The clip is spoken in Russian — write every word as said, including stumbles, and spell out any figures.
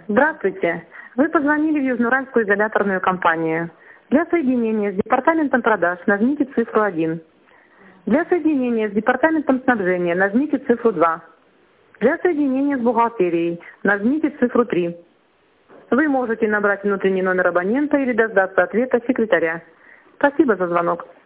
Здравствуйте. Вы позвонили в Южноуральскую изоляторную компанию. Для соединения с департаментом продаж нажмите цифру один. Для соединения с департаментом снабжения нажмите цифру два. Для соединения с бухгалтерией нажмите цифру три. Вы можете набрать внутренний номер абонента или дождаться ответа секретаря. Спасибо за звонок.